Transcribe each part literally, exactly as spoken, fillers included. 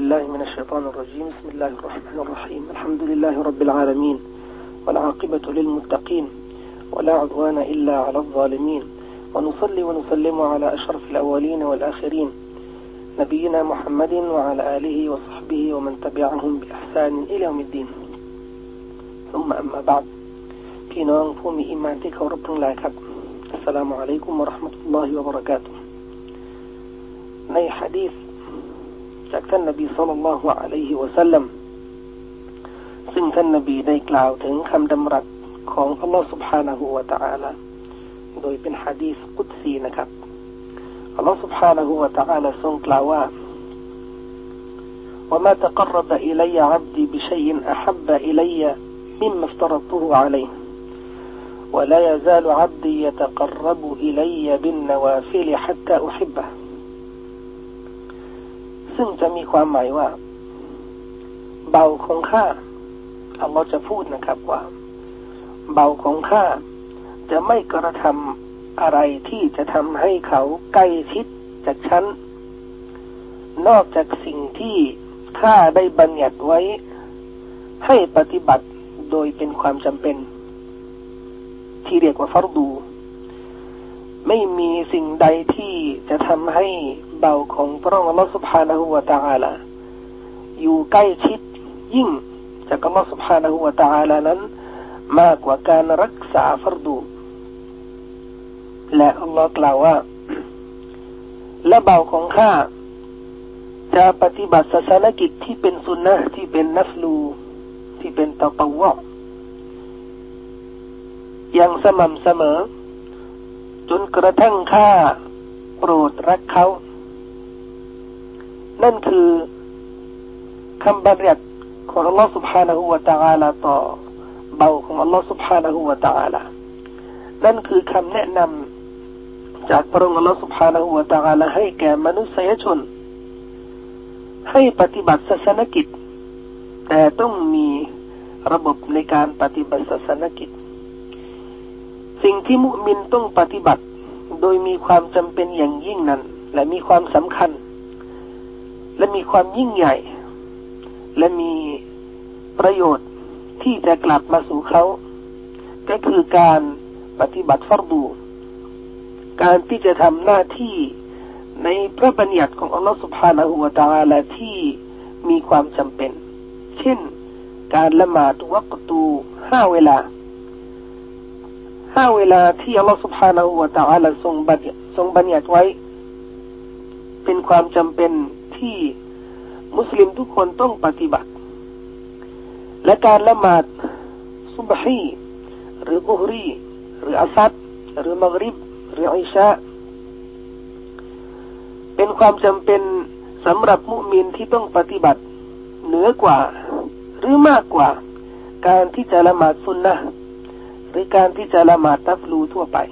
بالله من الشيطان الرجيم بسم الله الرحمن الرحيم الحمد لله رب العالمين والعاقبة للمتقين ولا عدوان إلا على الظالمين ونصلي ونسلم على أشرف الأولين والآخرين نبينا محمد وعلى آله وصحبه ومن تبعهم بإحسان إلى يوم الدين ثم أما بعد พี่น้องผู้มีอีหม่านที่เคารพทั้งหลายครับอัสสลามุอะลัยกุมวะเราะห์มะตุลลอฮิวะบะเราะกาตุฮ์ในหะดีษจากท่านนบีศ็อลลัลลอฮุอะลัยฮิวะซัลลัมซึ่งท่านนบีได้กล่าวถึงคำดำรัสของอัลลอฮฺ سبحانه และ تعالى โดยเป็นหะดีษกุดซีนะครับอัลลอฮฺ سبحانه และ تعالى ทรงกล่าวว่า وما تقرب إلي عبدي بشيء أحب إلي مما افترضته عليه ولا يزال عبدي يتقرب إلي بالنوافل حتى أحبه ซึ่งจะมีความหมายว่าเบาของข้าอัลลอฮ์จะพูดนะครับว่าเบาของข้าจะไม่กระทำอะไรที่จะทำให้เขาใกล้ชิดจากฉันนอกจากสิ่งที่ข้าได้บัญญัติไว้ให้ปฏิบัติโดยเป็นความจำเป็นที่เรียกว่าฟัรดูไม่มีสิ่งใดที่จะทำให้เบาของพระองค์อัลลอฮฺ سبحانه และ تعالى อยู่ใกล้ชิดยิ่งจากอัลลอฮฺ سبحانه และ تعالى นั้นมากกว่าการรักษาฟัรดูและอัลลอฮฺกล่าวว่าและเบาของข้าจะปฏิบัติศาสนกิจที่เป็นสุนนะห์ที่เป็นนัฟลูที่เป็นตะตะวะอย่างสม่ำเสมอจนกระทั่งข้าโปรดรักเขานั่นคือคำบัญญัติของอัลลอฮฺ سبحانه และ تعالى ต่อเบาของอัลลอฮฺ سبحانه และ تعالى นั่นคือคำแนะนำจากพระองค์อัลลอฮฺ سبحانه และ تعالى ให้แก่มนุษยชนให้ปฏิบัติศาสนกิจแต่ต้องมีระบบในการปฏิบัติศาสนกิจสิ่งที่มุมินต้องปฏิบัติโดยมีความจำเป็นอย่างยิ่งนั้นและมีความสำคัญและมีความยิ่งใหญ่และมีประโยชน์ที่จะกลับมาสู่เขาก็คือการปฏิบัติฟัรดูการที่จะทำหน้าที่ในพระบัญญัติของอัลลอฮฺ سبحانه และ تعالى ที่มีความจำเป็นเช่นการละหมาดวักตูห้าเวลาห้าเวลาที่อัลลอฮฺ سبحانه และ تعالى ทรงบัญญัติทรงบัญญัติไว้เป็นความจำเป็นที่มุสลิมทุกคนต้องปฏิบัติและการละหมาดซุบฮีหรือซุฮรีหรืออัสรหรือมักริบหรืออิชาเป็นความจำเป็นสำหรับมุมินที่ต้องปฏิบัติเหนือกว่าหรือมากกว่าการที่จะละหมาดซุนนะห์หรือการที่จะละหมาดตัฟลูทั่วไป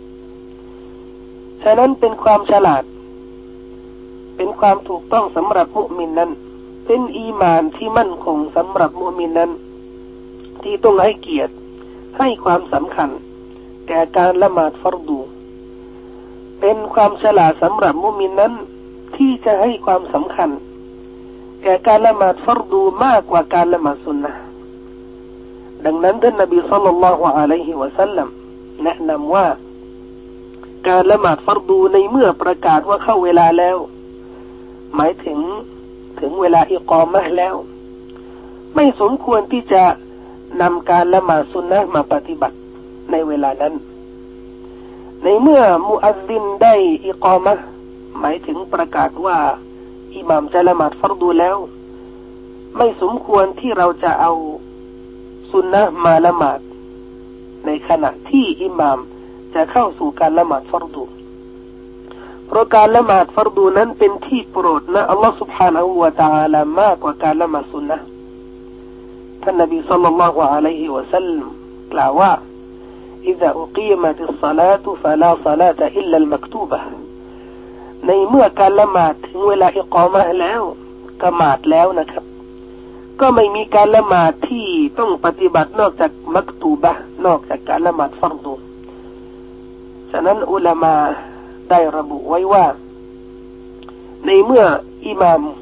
ฉะนั้นเป็นความฉลาดเป็นความถูกต้องสำหรับมุมินนั้นเป็นอีหม่านที่มั่นคงสำหรับมุมินนั้นที่ต้องให้เกียรติให้ความสำคัญแก่การละหมาดฟัรดูเป็นความฉลาดสำหรับมุมินนั้นที่จะให้ความสำคัญแก่การละหมาดฟัรดูมากกว่าการละหมาดซุนนะห์ดังนั้นท่านนบีศ็อลลัลลอฮุอะลัยฮิวะซัลลัมแนะนำว่าการละหมาดฟัรดูในเมื่อประกาศว่าเข้าเวลาแล้วหมายถึงถึงเวลาอิกอมะห์แล้วไม่สมควรที่จะนำการละหมาดซุนนะห์มาปฏิบัติในเวลานั้นในเมื่อมุอัซซินได้อิกอมะห์หมายถึงประกาศว่าอิหม่ามจะละหมาดฟัรดูแล้วไม่สมควรที่เราจะเอาซุนนะห์มาละหมาดในขณะที่อิหม่ามจะเข้าสู่การละหมาดฟัรดูเพราะการละหมาดฟัรดูนั้นเป็นที่โปรดนะอัลลอฮฺ سبحانه และ تعالى มากกว่าการละหมาดซุนนะห์ท่านนบีศ็อลลัลลอฮุอะลัยฮิวะซัลลัมกล่าวว่า إذا أقيمت الصلاة فلا صلاة إلا المكتوبة ในเมื่อการละหมาดถึงเวลาอิกอมะห์แล้วกะมาดแล้วนะครับก็ไม่มีการละหมาดที่ต้องปฏิบัตินอกจากมักตูบะห์นอกจากการละหมาดฟัรดูฉะนั้นอุลามะได้ระบุไว้ว่าในเมื่ออิหม่าม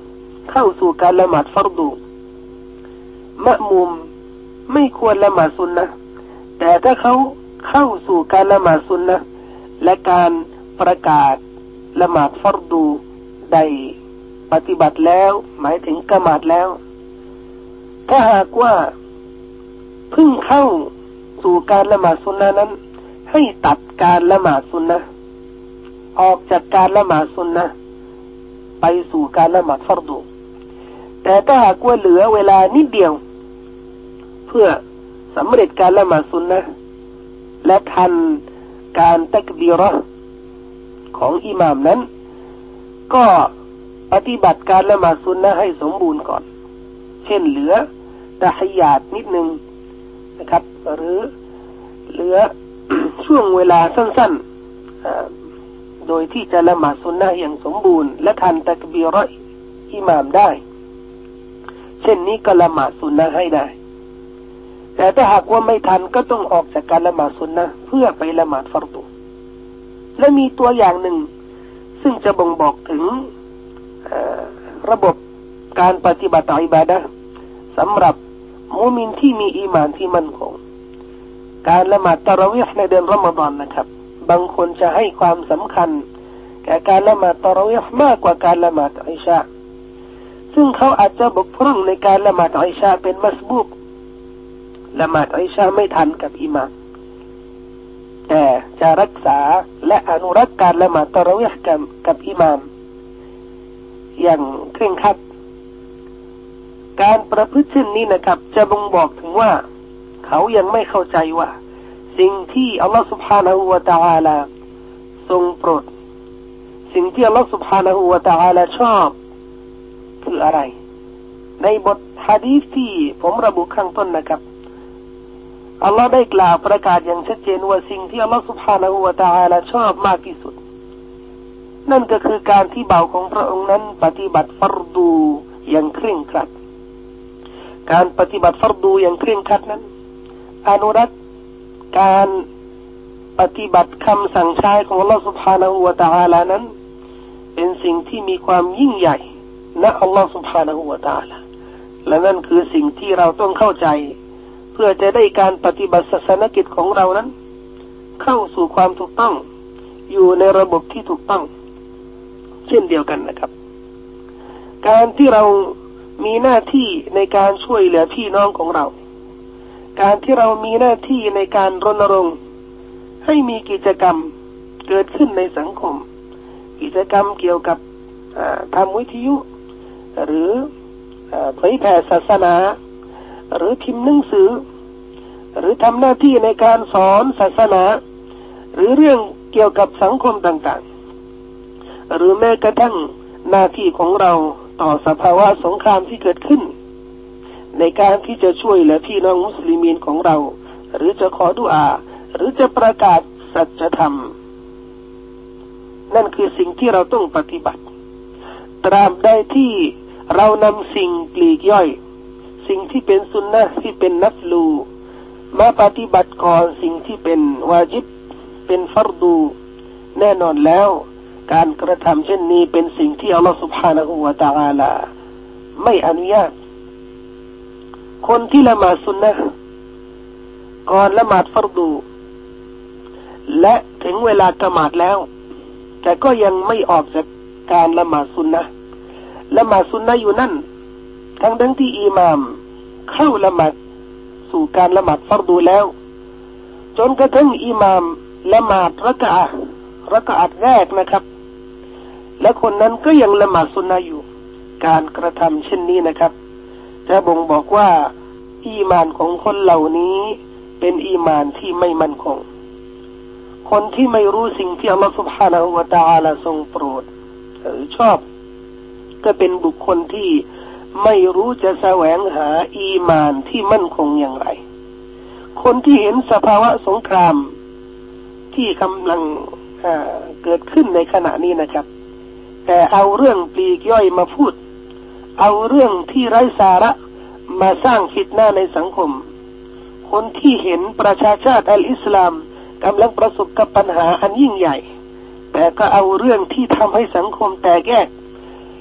เข้าสู่การละหมาดฟัรดูมะมุมไม่ควรละหมาดซุนนะห์แต่ถ้าเขาเข้าสู่การละหมาดซุนนะห์และการประกาศละหมาดฟัรดูได้ปฏิบัติแล้วหมายถึงกะหมาดแล้วถ้าหากว่าเพิ่งเข้าสู่การละหมาดซุนนะห์นั้นให้ตัดการละหมาดซุนนะห์ออกจากการละหมาดซุนนะห์ไปสู่การละหมาดฟัรดูแต่ถ้าหากว่าเหลือเวลานิดเดียวเพื่อสำเร็จการละหมาดซุนนะห์และทันการตักบีเราะห์ของอิหม่ามนั้นก็ปฏิบัติการละหมาดซุนนะห์ให้สมบูรณ์ก่อนเช่นเหลือตะฮิยาตนิดนึงนะครับหรือเหลือ ช่วงเวลาสั้นๆโดยที่จะละหมาดซุนนะห์อย่างสมบูรณ์และทันตักบีเราะห์อิหม่ามได้เช่นนี้ก็ละหมาดซุนนะห์ให้ได้แต่ถ้าหากว่าไม่ทันก็ต้องออกจากการละหมาดซุนนะห์เพื่อไปละหมาดฟัรดูและมีตัวอย่างหนึ่งซึ่งจะบ่งบอกถึงระบบการปฏิบัติอิบาดะห์สำหรับมุมินที่มีอีหม่านที่มั่นคงการละหมาดตะเราะวีห์ในเดือนรอมฎอนนะครับบางคนจะให้ความสำคัญแก่การละหมาดตะเราะวีห์มากกว่าการละหมาดอิชาซึ่งเขาอาจจะบกพร่องในการละหมาดอิชาเป็นมัสบูกละหมาดอิชาไม่ทันกับอิหม่ามแต่จะรักษาและอนุรักษ์การละหมาดตะเราะวีห์กับกับอิหม่ามอย่างเคร่งครัดการประพฤติเช่นนี้นะครับจะบ่งบอกถึงว่าเขายังไม่เข้าใจว่าสิ่งที่อัลลอฮฺ سبحانه และ تعالى ทรงโปรดสิ่งที่อัลลอฮฺ سبحانه และ تعالى ชอบคืออะไรในบทหะดีษที่ผมระบุข้างต้นนะครับอัลลอฮฺได้กล่าวประกาศอย่างชัดเจนว่าสิ่งที่อัลลอฮฺ سبحانه และ تعالى ชอบมากที่สุดนั่นก็คือการที่บ่าวของพระองค์นั้นปฏิบัติฟัรดูอย่างเคร่งครัดการปฏิบัติฟัรดูอย่างเคร่งครัดนั้นอนุรักษ์การปฏิบัติคำสั่งใช้ของอัลลอฮฺ سبحانه และ تعالى นั้นเป็นสิ่งที่มีความยิ่งใหญ่ณอัลลอฮฺ سبحانه และ تعالى และนั่นคือสิ่งที่เราต้องเข้าใจเพื่อจะได้การปฏิบัติศาสนกิจของเรานั้นเข้าสู่ความถูกต้องอยู่ในระบบที่ถูกต้องเช่นเดียวกันนะครับการที่เรามีหน้าที่ในการช่วยเหลือพี่น้องของเราการที่เรามีหน้าที่ในการรณรงค์ให้มีกิจกรรมเกิดขึ้นในสังคมกิจกรรมเกี่ยวกับทำวิทยุหรือเผยแผ่ศาสนาหรือพิมพ์หนังสือหรือทำหน้าที่ในการสอนศาสนาหรือเรื่องเกี่ยวกับสังคมต่างๆหรือแม้กระทั่งหน้าที่ของเราต่อสภาวะสงครามที่เกิดขึ้นในการที่จะช่วยเหลือพี่น้องมุสลิมีนของเราหรือจะขอดุอาหรือจะประกาศสัจธรรมนั่นคือสิ่งที่เราต้องปฏิบัติตราบใดที่เรานำสิ่งปลีกย่อยสิ่งที่เป็นสุนนะห์ที่เป็นนัฟลูมาปฏิบัติก่อนสิ่งที่เป็นวาญิบเป็นฟัรดูแน่นอนแล้วการกระทำเช่นนี้เป็นสิ่งที่อัลลอฮฺ سبحانه และ تعالى ไม่อนุญาตคนที่ละหมาดสุนนะห์ก่อนละหมาดฟัรดูและถึงเวลากะหมาดแล้วแต่ก็ยังไม่ออกจากการละหมาดสุนนะห์ละหมาดสุนนะห์อยู่นั่นทั้งทั้งที่อิหม่ามเข้าละหมาดสู่การละหมาดฟัรดูแล้วจนกระทั่งอิหม่ามละหมาดรักอะห์รักอะห์แรกนะครับและคนนั้นก็ยังละหมาดสุนนะห์อยู่การกระทำเช่นนี้นะครับจะบ่งบอกว่าอีหม่านของคนเหล่านี้เป็นอีหม่านที่ไม่มั่นคงคนที่ไม่รู้สิ่งที่อัลลอฮฺ سبحانه และ تعالى ทรงโปรดหรือชอบก็เป็นบุคคลที่ไม่รู้จะแสวงหาอีหม่านที่มั่นคงอย่างไรคนที่เห็นสภาวะสงครามที่กำลังเกิดขึ้นในขณะนี้นะครับแต่เอาเรื่องปลีกย่อยมาพูดเอาเรื่องที่ไร้สาระมาสร้างฟิตนะห์ในสังคมคนที่เห็นประชาชาติอัลอิสลามกำลังประสบกับปัญหาอันยิ่งใหญ่แต่ก็เอาเรื่องที่ทำให้สังคมแตกแยก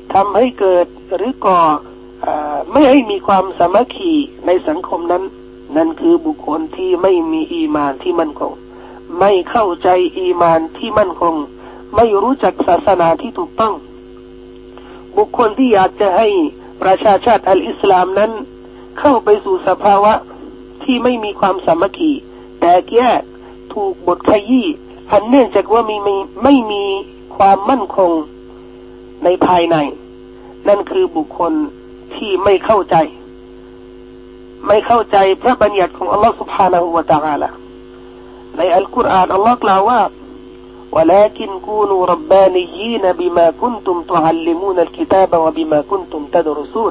ทำให้เกิดหรือก่อไม่ให้มีความสามัคคีในสังคมนั้นนั่นคือบุคคลที่ไม่มีอีมานที่มั่นคงไม่เข้าใจอีมานที่มั่นคงไม่รู้จักศาสนาที่ถูกต้องบุคคลที่อยากจะให้ประชาชาติอัลอิสลามนั้นเข้าไปสู่สภาวะที่ไม่มีความสามัคคีแตกแยกถูกบทขยี้อันเนื่องจากว่ามีไม่ไม่มีความมั่นคงในภายในนั่นคือบุคคลที่ไม่เข้าใจไม่เข้าใจพระบัญญัติของอัลลอฮฺ سبحانه และ تعالى ในอัลกุรอานอัลลอฮฺกล่าวว่า ولكن كونوا ربانيين بما كنتم تعلمون الكتاب وبما كنتم تدرسون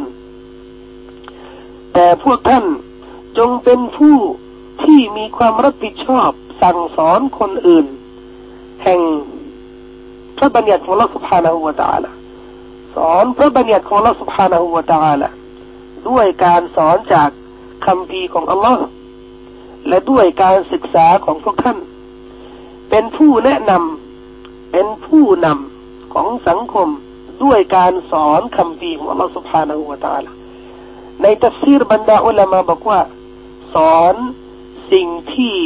แต่พวกท่านจงเป็นผู้ที่มีความรับผิดชอบสั่งสอนคนอื่นแห่งพระบัญญัติของอัลลอฮฺ سبحانه และ تعالى สอนพระบัญญัติของอัลลอฮฺ سبحانه และ تعالى ด้วยการสอนจากคำพีของอัลลอฮ์และด้วยการศึกษาของพวกท่านเป็นผู้แนะนำเป็นผู้นำของสังคมด้วยการสอนคำพีของอัลลอฮ์ سبحانه และ تعالى ในตัฟซีรบรรดาอุลามะบอกว่าสอนสิ่งที่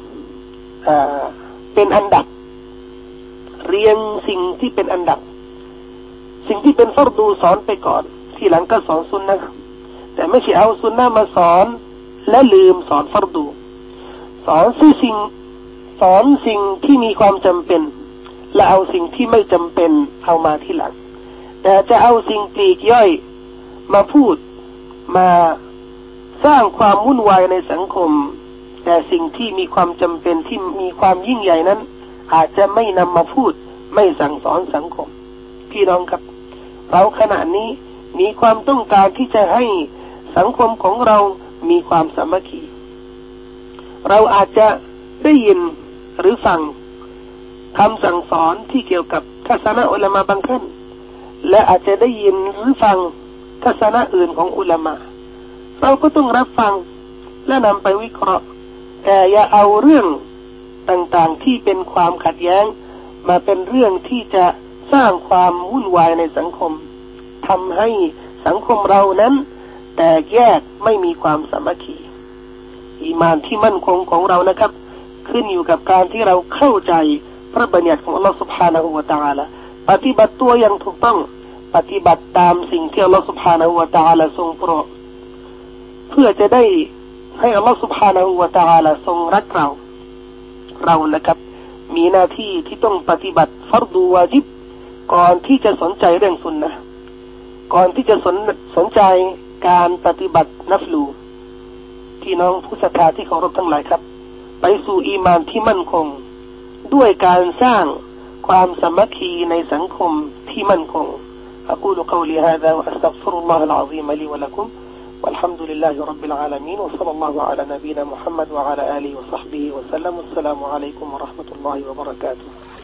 เป็นอันดับเรียงสิ่งที่เป็นอันดับสิ่งที่เป็นฟัรดูสอนไปก่อนทีหลังก็สอนซุนนะห์แต่ไม่ใช่เอาซุนนะห์มาสอนและลืมสอนฟัรดูสอนสิ่งสอนสิ่งที่มีความจำเป็นและเอาสิ่งที่ไม่จำเป็นเอามาที่หลังแต่จะเอาสิ่งปลีกย่อยมาพูดมาสร้างความวุ่นวายในสังคมแต่สิ่งที่มีความจำเป็นที่มีความยิ่งใหญ่นั้นอาจจะไม่นำมาพูดไม่สั่งสอนสังคมพี่น้องครับเราขณะนี้มีความต้องการที่จะให้สังคมของเรามีความสามัคคีเราอาจจะได้ยินหรือฟังคำสั่งสอนที่เกี่ยวกับทัศนะอุลามะบางท่านและอาจจะได้ยินหรือฟังทัศนะอื่นของอุลามะเราก็ต้องรับฟังและนำไปวิเคราะห์แต่อย่าเอาเรื่องต่างๆที่เป็นความขัดแย้งมาเป็นเรื่องที่จะสร้างความวุ่นวายในสังคมทำให้สังคมเรานั้นแตกแยกไม่มีความสามัคคีอีมานที่มั่นคงของเรานะครับขึ้นอยู่กับการที่เราเข้าใจพระบัญญัติของอัลลอฮฺ سبحانه และ تعالى ปฏิบัติตัวอย่างถูกต้องปฏิบัติตามสิ่งที่อัลลอฮฺ سبحانه และ تعالى ทรงโปรดเพื่อจะได้ให้อัลลอฮฺ سبحانه และ تعالى ทรงรักเราเรานะครับมีหน้าที่ที่ต้องปฏิบัติฟัรดูวาญิบก่อนที่จะสนใจเรื่องซุนนะห์ก่อนที่จะสนสนใจการปฏิบัตินัฟลูพี่น้องผู้ศรัทธาที่เคารพทั้งหลายครับไปสู่อีมานที่มั่นคงด้วยการสร้างความสามัคคีในสังคมที่มั่นคงأقول قولي هذا وأستغفر الله العظيم لي ولكم والحمد لله رب العالمين وصلى الله على نبينا محمد وعلى آله وصحبه وسلم والسلام عليكم ورحمة الله وبركاته